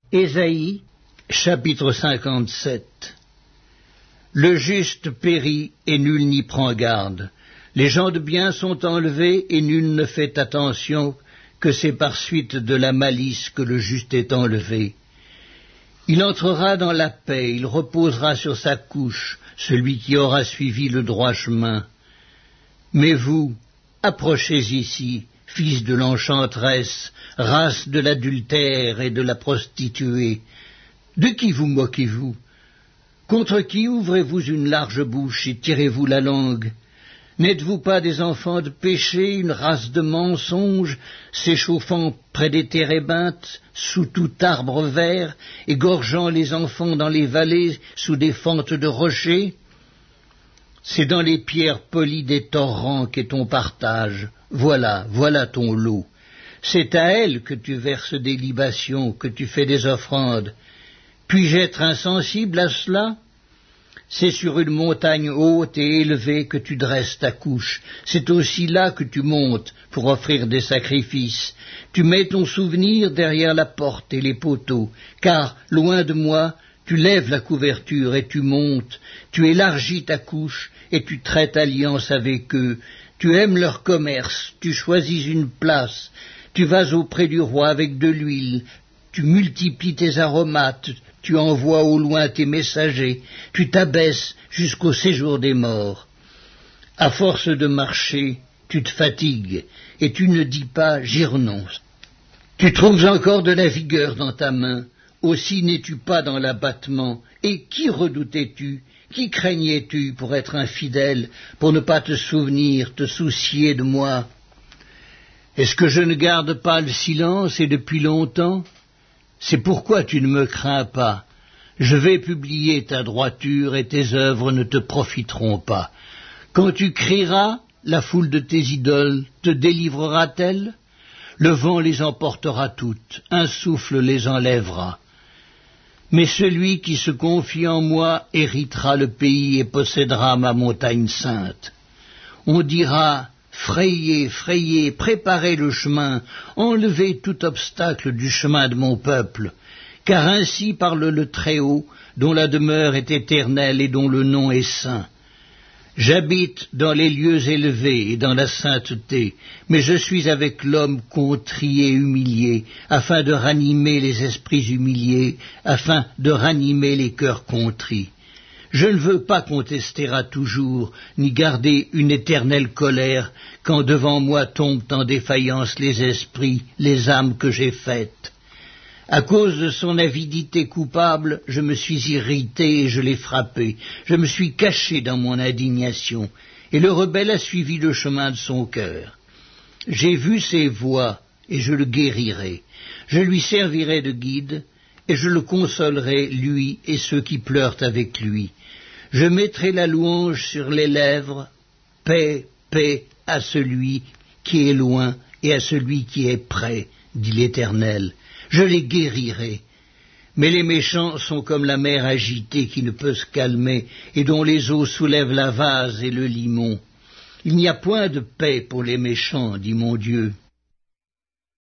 Ésaïe, chapitre 57. Le juste périt et nul n'y prend garde. Les gens de bien sont enlevés et nul ne fait attention, que c'est par suite de la malice que le juste est enlevé. Il entrera dans la paix, il reposera sur sa couche, celui qui aura suivi le droit chemin. Mais vous, approchez ici, fils de l'enchanteresse, race de l'adultère et de la prostituée. De qui vous moquez-vous? Contre qui ouvrez-vous une large bouche et tirez-vous la langue? N'êtes-vous pas des enfants de péché, une race de mensonges, s'échauffant près des térébinthes, sous tout arbre vert, égorgeant les enfants dans les vallées, sous des fentes de rochers? C'est dans les pierres polies des torrents qu'est ton partage. Voilà ton lot. C'est à elles que tu verses des libations, que tu fais des offrandes. Puis-je être insensible à cela? C'est sur une montagne haute et élevée que tu dresses ta couche. C'est aussi là que tu montes pour offrir des sacrifices. Tu mets ton souvenir derrière la porte et les poteaux, car, loin de moi, tu lèves la couverture et tu montes. Tu élargis ta couche et tu traites alliance avec eux. Tu aimes leur commerce, tu choisis une place. Tu vas auprès du roi avec de l'huile. Tu multiplies tes aromates, tu envoies au loin tes messagers, tu t'abaisses jusqu'au séjour des morts. À force de marcher, tu te fatigues, et tu ne dis pas « j'y renonce ». Tu trouves encore de la vigueur dans ta main, aussi n'es-tu pas dans l'abattement. Et qui redoutais-tu? Qui craignais-tu pour être infidèle, pour ne pas te souvenir, te soucier de moi? Est-ce que je ne garde pas le silence et depuis longtemps? C'est pourquoi tu ne me crains pas. Je vais publier ta droiture et tes œuvres ne te profiteront pas. Quand tu crieras, la foule de tes idoles te délivrera-t-elle? Le vent les emportera toutes, un souffle les enlèvera. Mais celui qui se confie en moi héritera le pays et possédera ma montagne sainte. On dira: frayez, frayez, préparez le chemin, enlevez tout obstacle du chemin de mon peuple, car ainsi parle le Très-Haut, dont la demeure est éternelle et dont le nom est saint. J'habite dans les lieux élevés et dans la sainteté, mais je suis avec l'homme contrit et humilié, afin de ranimer les esprits humiliés, afin de ranimer les cœurs contrits. Je ne veux pas contester à toujours, ni garder une éternelle colère, quand devant moi tombent en défaillance les esprits, les âmes que j'ai faites. À cause de son avidité coupable, je me suis irrité et je l'ai frappé. Je me suis caché dans mon indignation, et le rebelle a suivi le chemin de son cœur. J'ai vu ses voies, et je le guérirai. Je lui servirai de guide, et je le consolerai, lui et ceux qui pleurent avec lui. Je mettrai la louange sur les lèvres, paix, paix à celui qui est loin et à celui qui est près, dit l'Éternel. Je les guérirai. Mais les méchants sont comme la mer agitée qui ne peut se calmer et dont les eaux soulèvent la vase et le limon. Il n'y a point de paix pour les méchants, dit mon Dieu.